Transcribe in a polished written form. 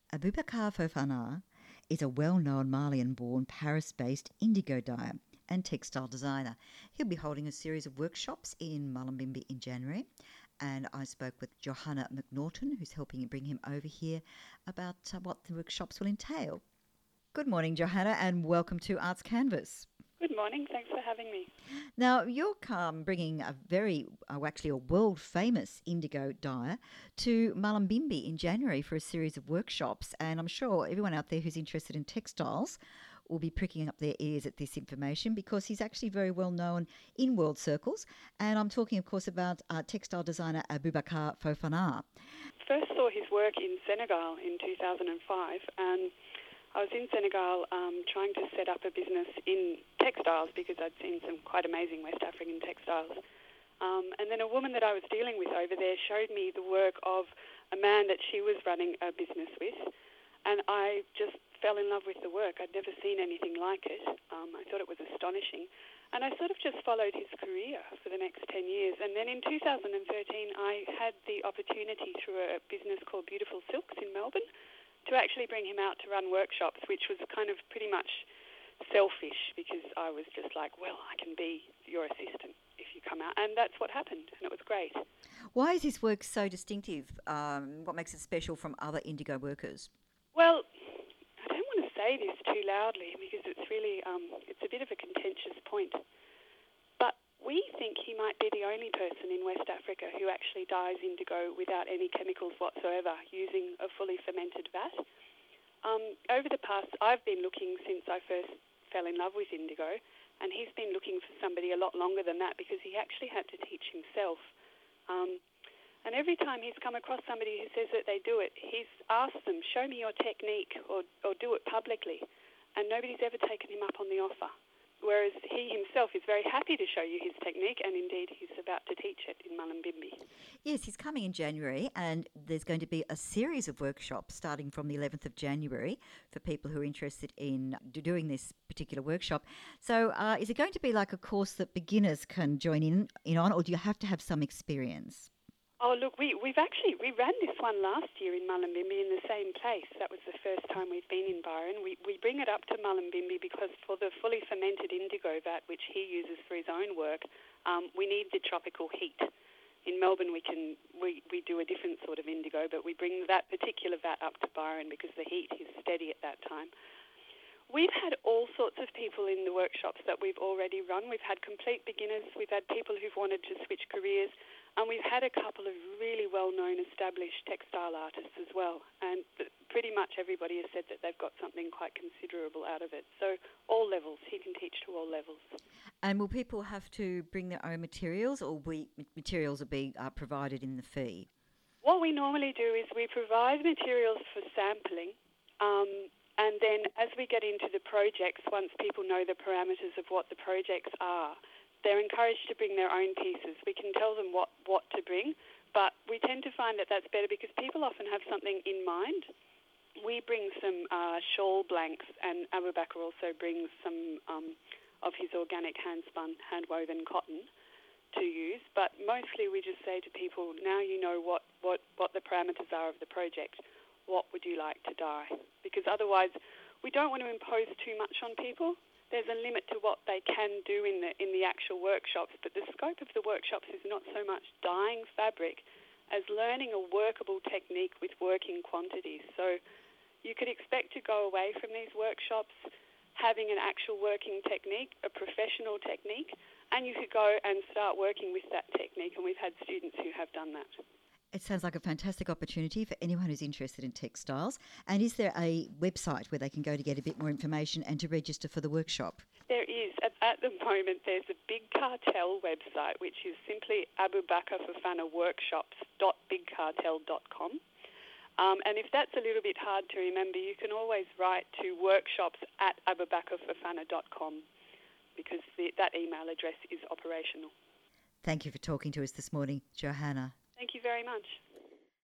Abubakar Fofana is a well-known Malian-born Paris-based indigo dyer and textile designer. He'll be holding a series of workshops in Mullumbimby in January, and I spoke with Johanna McNaughton, who's helping bring him over here, about what the workshops will entail. Good morning, Johanna, and welcome to Arts Canvas. Good morning. Thanks for having me. Now, you're bringing a world-famous indigo dyer to Mullumbimby in January for a series of workshops, and I'm sure everyone out there who's interested in textiles will be pricking up their ears at this information because he's actually very well known in world circles. And I'm talking, of course, about textile designer Abubakar Fofana. First saw his work in Senegal in 2005, and I was in Senegal trying to set up a business in textiles because I'd seen some quite amazing West African textiles. And then a woman that I was dealing with over there showed me the work of a man that she was running a business with, and I just fell in love with the work. I'd never seen anything like it. I thought it was astonishing. And I sort of just followed his career for the next 10 years. And then in 2013, I had the opportunity through a business called Beautiful Silks in Melbourne to actually bring him out to run workshops, which was kind of pretty much selfish because I was just like, well, I can be your assistant if you come out. And that's what happened, and it was great. Why is this work so distinctive? What makes it special from other indigo workers? Well, I don't want to say this too loudly because it's really, it's a bit of a contentious point. But we think he might be the only person in West Africa who actually dyes indigo without any chemicals whatsoever using a fully fermented vat. Over the past, I've been looking since I first fell in love with indigo, and he's been looking for somebody a lot longer than that because he actually had to teach himself. And every time he's come across somebody who says that they do it, he's asked them, show me your technique or do it publicly. And nobody's ever taken him up on the offer. Whereas he himself is very happy to show you his technique, and indeed he's about to teach it in Mullumbimby. Yes, he's coming in January, and there's going to be a series of workshops starting from the 11th of January for people who are interested in doing this particular workshop. So is it going to be like a course that beginners can join in on, or do you have to have some experience? Oh, look, we ran this one last year in Mullumbimby in the same place. That was the first time we've been in Byron. We bring it up to Mullumbimby because for the fully fermented indigo vat, which he uses for his own work, we need the tropical heat. In Melbourne, we do a different sort of indigo, but we bring that particular vat up to Byron because the heat is steady at that time. We've had all sorts of people in the workshops that we've already run. We've had complete beginners. We've had people who've wanted to switch careers. And we've had a couple of really well-known established textile artists as well. And pretty much everybody has said that they've got something quite considerable out of it. So all levels. He can teach to all levels. And will people have to bring their own materials, or materials will be provided in the fee? What we normally do is we provide materials for sampling. And then as we get into the projects, once people know the parameters of what the projects are, they're encouraged to bring their own pieces. We can tell them what to bring, but we tend to find that that's better because people often have something in mind. We bring some shawl blanks, and Abubakar also brings some of his organic hand-spun, hand-woven cotton to use. But mostly we just say to people, now you know what the parameters are of the project. What would you like to dye? Because otherwise we don't want to impose too much on people. There's a limit to what they can do in the actual workshops, but the scope of the workshops is not so much dyeing fabric as learning a workable technique with working quantities. So you could expect to go away from these workshops having an actual working technique, a professional technique, and you could go and start working with that technique, and we've had students who have done that. It sounds like a fantastic opportunity for anyone who's interested in textiles. And is there a website where they can go to get a bit more information and to register for the workshop? There is. At the moment, there's a Big Cartel website, which is simply abubakarfofanaworkshops.bigcartel.com. And if that's a little bit hard to remember, you can always write to workshops@abubakarfofana.com because that email address is operational. Thank you for talking to us this morning, Johanna. Thank you very much.